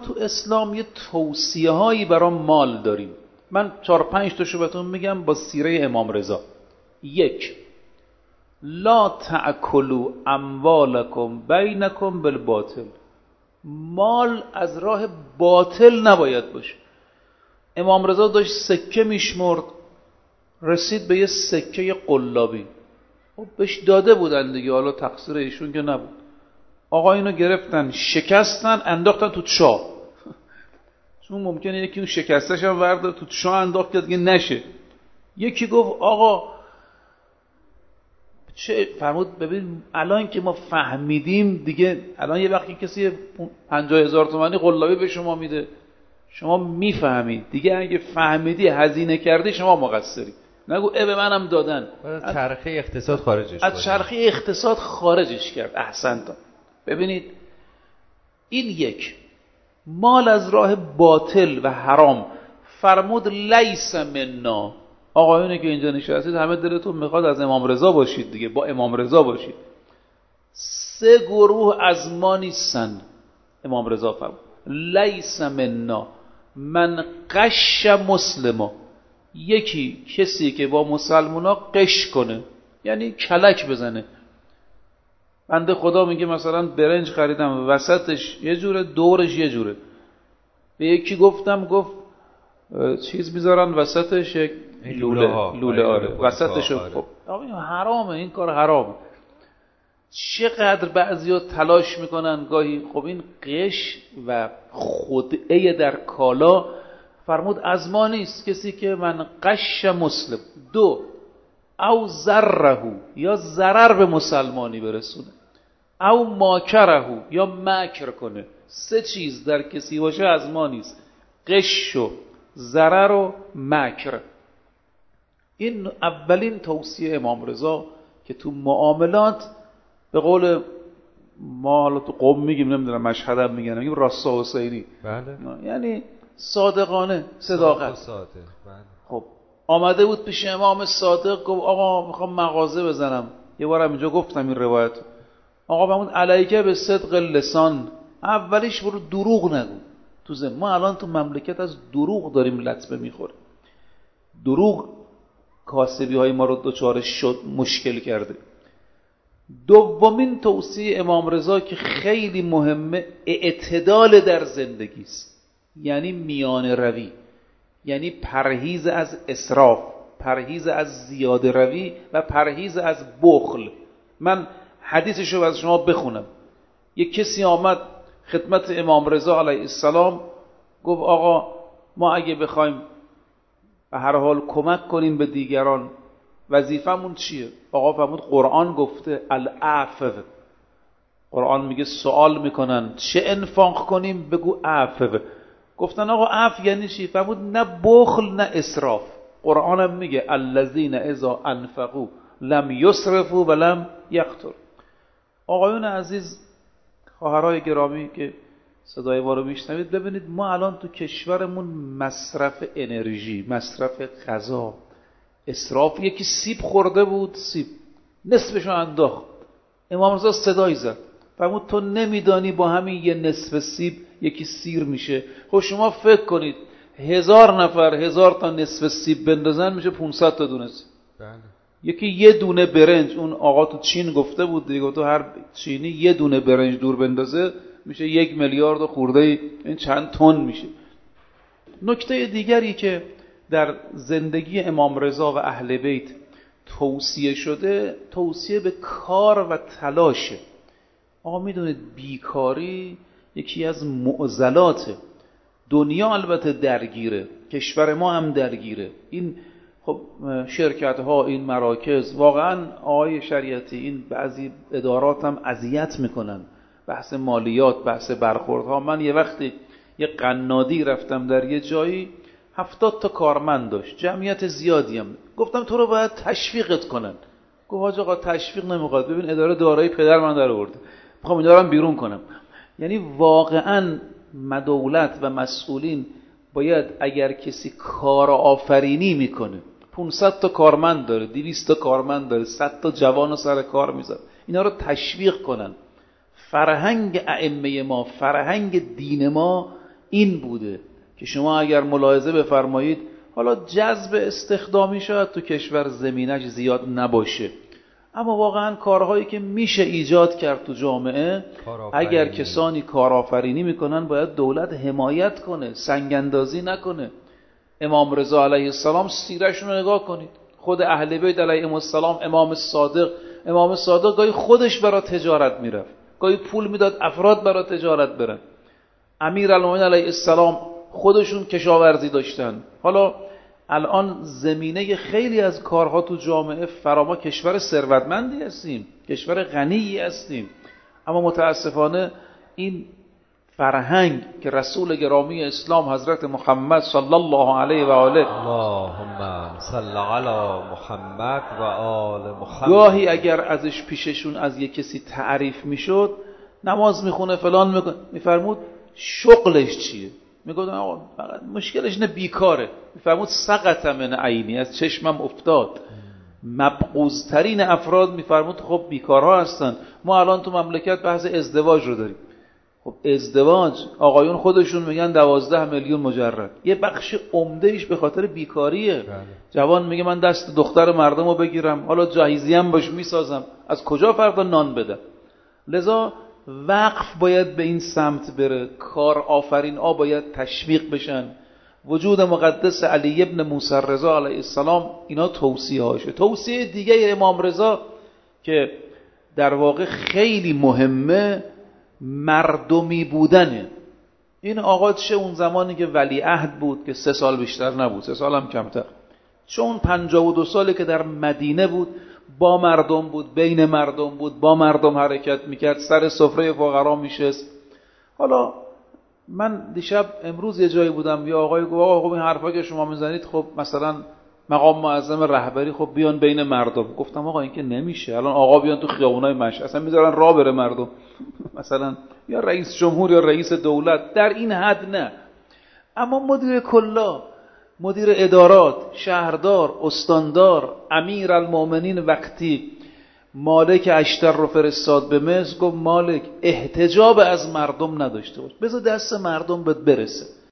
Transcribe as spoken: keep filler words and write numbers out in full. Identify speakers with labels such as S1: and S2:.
S1: تو اسلام یه توصیه هایی برای مال داریم. من چهار پنج تاشو بهتون میگم با سیره امام رضا. یک، لا تأکلوا اموالکم بینکم بالباطل. مال از راه باطل نباید باشه. امام رضا داشت سکه میشمرد، رسید به یه سکه قلابی. خب بهش داده بودن دیگه، حالا تقصیر ایشون که نبود. آقا اینو گرفتن، شکستن، انداختن تو چاه. چون ممکنه یکی اون شکستش هم ورده تو چاه انداخت که دیگه نشه. یکی گفت آقا چه فرمود ببین الان که ما فهمیدیم دیگه، الان یه وقتی کسی پنجاه هزار تومانی قلابی به شما میده، شما میفهمید دیگه، اگه فهمیدی هزینه کردی شما مقصری. نگو اه به منم دادن.
S2: از چرخه اقتصاد خارجش
S1: از چرخه اقتصاد خارجش کرد. احسنتم. ببینید این یک، مال از راه باطل و حرام. فرمود لیس منا. آقایونی که اینجا نشستید همه دلتون میخواد از امام رضا باشید دیگه، با امام رضا باشید. سه گروه از ما نیستن. امام رضا فرمود لیس منا من قش مسلما. یکی کسی که با مسلمونا قش کنه، یعنی کلک بزنه. بنده خدا میگه مثلا برنج خریدم وسطش یه جوره دورش یه جوره. به یکی گفتم گفت چیز میذارن وسطش یک لوله لوله آره وسطش. خب حرامه، این کار حرامه. چقدر بعضیا تلاش میکنن گاهی. خب این قش و خدعه در کالا فرمود از ما نیست. کسی که من قش مسلم. دو، او ضرره، یا ضرر به مسلمانی برسونه، او ماکره، یا مکر کنه. سه چیز در کسی باشه از ما نیست: قش و ضرر و مکر. این اولین توصیه امام رضا که تو معاملات، به قول ما حالا تو قوم میگیم، نمیدونم مشهد هم میگن، میگیم راستا حسینی.
S2: بله.
S1: یعنی صادقانه، صداقت.
S2: صادق. بله.
S1: خب آمده بود پیش امام صادق، گفت آقا میخوام مغازه بزنم. یه بارم اینجا گفتم این روایت. آقا فرمود علیکه به صدق لسان. اولیش برو دروغ نگو. تو زم ما الان تو مملکت از دروغ داریم لطمه میخوره. دروغ کاسبی های ما رو دوچار شد مشکل کرده. دومین توصیه امام رضا که خیلی مهمه، اعتدال در زندگی است. یعنی میان روی، یعنی پرهیز از اسراف، پرهیز از زیاده روی و پرهیز از بخل. من حدیثشو از شما بخونم. یک کسی آمد خدمت امام رضا علیه السلام، گفت آقا ما اگه بخوایم به هر حال کمک کنیم به دیگران وظیفمون چیه؟ آقا فرمود قرآن گفته العفو. قرآن میگه سوال میکنن چه انفاق کنیم؟ بگو عفو. گفتن آقا عفو یعنی چی؟ فرمود نه بخل نه اسراف. قرآن هم میگه الذین اذا انفقوا لم یسرفوا ولم یقتروا. آقایون عزیز، خواهرای گرامی که صدای ما رو میشنوید، ببینید ما الان تو کشورمون مصرف انرژی، مصرف غذا، اسراف. یکی سیب خورده بود، سیب نصفشو انداخت. امام رضا صدای زد، فرمود تو نمیدانی با همین یه نصف سیب یکی سیر میشه؟ خب شما فکر کنید هزار نفر هزار تا نصف سیب بندازن میشه پانصد تا دونه سیب.
S2: بله.
S1: یکی یه دونه برنج، اون آقا تو چین گفته بود دیگه، تو هر چینی یه دونه برنج دور بندازه میشه یک میلیارد و خورده، این چند تن میشه. نکته دیگری که در زندگی امام رضا و اهل بیت توصیه شده، توصیه به کار و تلاشه. آقا میدونید بیکاری یکی از معضلاته. دنیا البته درگیره، کشور ما هم درگیره. این خب شرکت ها، این مراکز، واقعا آقای شریعتی این بعضی ادارات هم اذیت میکنن. بحث مالیات، بحث برخوردها. من یه وقتی یه قنادی رفتم در یه جایی، هفتاد تا کارمند داشت، جمعیت زیادی هم. گفتم تو رو باید تشویقت کنن. گفت حاج آقا تشویق نمیخواد، ببین اداره دارایی پدر من در آورده، میخوام اینا رو بیرون کنم. یعنی واقعا دولت و مسئولین باید، اگر کسی کار آفرینی میکنه، پانصد تا کارمند داره، دویست تا کارمند داره، صد تا جوانو سر کار میذاره، اینا رو تشویق کنن. فرهنگ ائمه ما، فرهنگ دین ما این بوده که شما اگر ملاحظه بفرمایید حالا جذب استخدامی شاید تو کشور زمینش زیاد نباشه، اما واقعا کارهایی که میشه ایجاد کرد تو جامعه اگر کسانی کارآفرینی میکنن باید دولت حمایت کنه، سنگ‌اندازی نکنه. امام رضا علیه السلام سیره‌شون رو نگاه کنید، خود اهل بیت علیهم السلام، امام صادق امام صادق گاهی خودش برای تجارت میرفت، گاهی پول میداد افراد برای تجارت برن. امیرالمومنین علیه السلام خودشون کشاورزی داشتن. حالا الان زمینه خیلی از کارها تو جامعه فراما، کشور ثروتمندی هستیم، کشور غنی هستیم، اما متاسفانه این فرهنگ که رسول گرامی اسلام حضرت محمد صلی الله علیه و آله
S2: اللهم صل علی محمد و آل محمد
S1: گاهی اگر ازش پیششون از یک کسی تعریف میشد، نماز میخونه فلان میکنه، میفرمود شغلش چیه؟ میگفتن آقا فقط مشکلش نه بیکاره. میفرمود سقط من عینی، از چشمم افتاد. مبغوض‌ترین افراد میفرمود خب بیکارها هستن. ما الان تو مملکت بحث ازدواج رو داریم. خب ازدواج خودشون خودشون میگن دوازده میلیون مجرد، یه بخش عمدهش به خاطر بیکاریه. بله. جوان میگه من دست دختر مردم رو بگیرم، حالا جهیزی هم باش میسازم، از کجا فردا نان بدم؟ لذا وقف باید به این سمت بره، کار آفرین ها باید تشویق بشن. وجود مقدس علی ابن موسی رضا علیه السلام اینا توصیه هاشه. توصیه دیگه امام رضا که در واقع خیلی مهمه، مردمی بودنه. این آقا چه اون زمانی که ولیعهد بود که سه سال بیشتر نبود، سه سال هم کمتر، چه اون پنجاه و دو سالی که در مدینه بود، با مردم بود، بین مردم بود، با مردم حرکت میکرد، سر سفره فقرا میشست. حالا من دیشب امروز یه جایی بودم، یه آقای گفت آقا خب این حرفا که شما میزنید خب مثلا مقام معظم رهبری خب بیان بین مردم. گفتم آقا این که نمیشه، الان آقا بیان تو خیابونای مشهد اصلا میذارن راه بره مردم مثلا یا رئیس جمهور یا رئیس دولت، در این حد نه. اما مدیر کلا، مدیر ادارات، شهردار، استاندار، امیرالمومنین وقتی مالک اشتر رو فرستاد به مصر، گفت مالک احتجاب از مردم نداشته باش، بذار دست مردم بهت برسه.